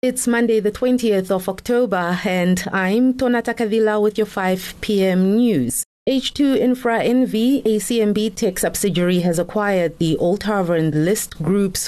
It's Monday, the 20th of October, and I'm Tonata Kavila with your 5 p.m. news. H2 Infra NV, a CMB tech subsidiary, has acquired the Althaver and List Group's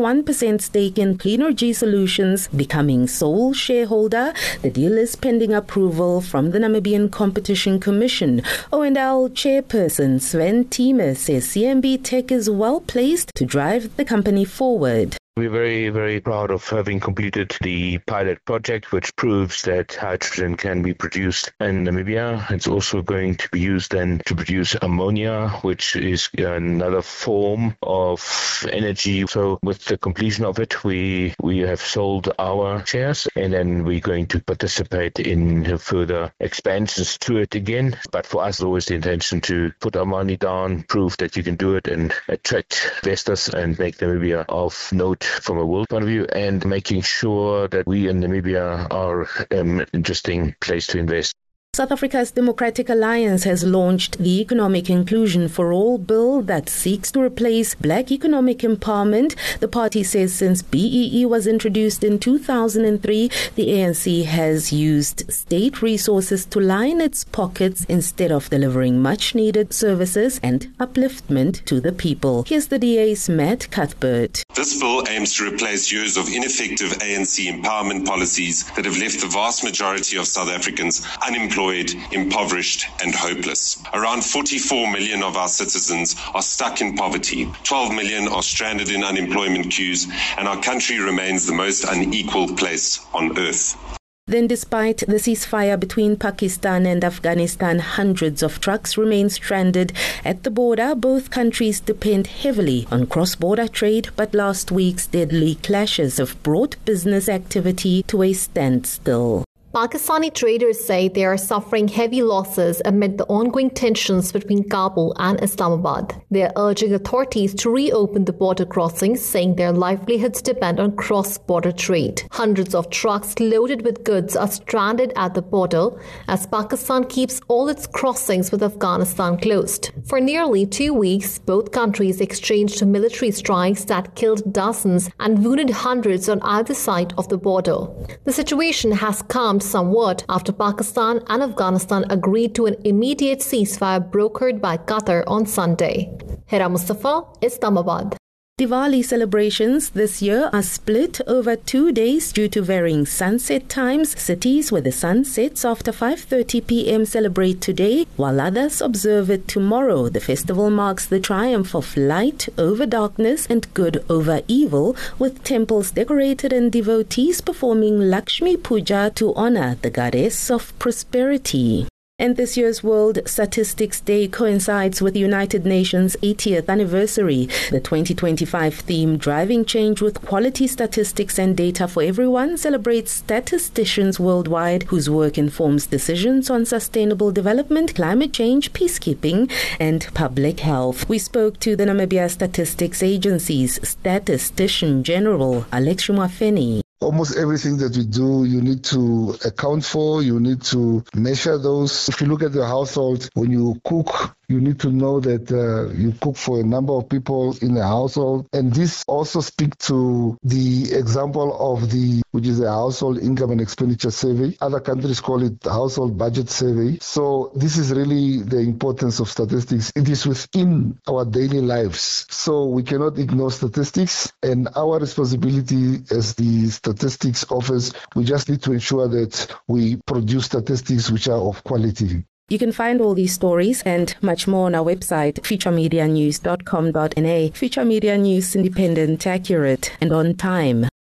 51% stake in Cleanergy Solutions, becoming sole shareholder. The deal is pending approval from the Namibian Competition Commission. O&L chairperson Sven Thieme says CMB Tech is well placed to drive the company forward. We're very, very proud of having completed the pilot project, which proves that hydrogen can be produced in Namibia. It's also going to be used then to produce ammonia, which is another form of energy. So with the completion of it, we have sold our shares, and then we're going to participate in further expansions to it again. But for us, always the intention to put our money down, prove that you can do it, and attract investors and make Namibia of note from a world point of view, and making sure that we in Namibia are an interesting place to invest. South Africa's Democratic Alliance has launched the Economic Inclusion for All bill that seeks to replace black economic empowerment. The party says since BEE was introduced in 2003, the ANC has used state resources to line its pockets instead of delivering much-needed services and upliftment to the people. Here's the DA's Matt Cuthbert. This bill aims to replace years of ineffective ANC empowerment policies that have left the vast majority of South Africans unemployed, impoverished and hopeless. Around 44 million of our citizens are stuck in poverty. 12 million are stranded in unemployment queues, and our country remains the most unequal place on earth. Then, despite the ceasefire between Pakistan and Afghanistan, hundreds of trucks remain stranded at the border. Both countries depend heavily on cross-border trade, but last week's deadly clashes have brought business activity to a standstill. Pakistani traders say they are suffering heavy losses amid the ongoing tensions between Kabul and Islamabad. They are urging authorities to reopen the border crossings, saying their livelihoods depend on cross-border trade. Hundreds of trucks loaded with goods are stranded at the border as Pakistan keeps all its crossings with Afghanistan closed. For nearly 2 weeks, both countries exchanged military strikes that killed dozens and wounded hundreds on either side of the border. The situation has calmed somewhat after Pakistan and Afghanistan agreed to an immediate ceasefire brokered by Qatar on Sunday. Hira Mustafa, Islamabad. Diwali celebrations this year are split over 2 days due to varying sunset times. Cities where the sun sets after 5:30 p.m. celebrate today, while others observe it tomorrow. The festival marks the triumph of light over darkness and good over evil, with temples decorated and devotees performing Lakshmi Puja to honor the goddess of prosperity. And this year's World Statistics Day coincides with the United Nations' 80th anniversary. The 2025 theme, Driving Change with Quality Statistics and Data for Everyone, celebrates statisticians worldwide whose work informs decisions on sustainable development, climate change, peacekeeping, and public health. We spoke to the Namibia Statistics Agency's Statistician General, Alex Shumafeni. Almost everything that we do, you need to account for, you need to measure those. If you look at the household, when you cook, you need to know that you cook for a number of people in the household. And this also speaks to the example of which is a household income and expenditure survey. Other countries call it household budget survey. So this is really the importance of statistics. It is within our daily lives. So we cannot ignore statistics, and our responsibility as the Statistics Office, we just need to ensure that we produce statistics which are of quality. You can find all these stories and much more on our website, futuremedianews.com.na. Future Media News, independent, accurate, and on time.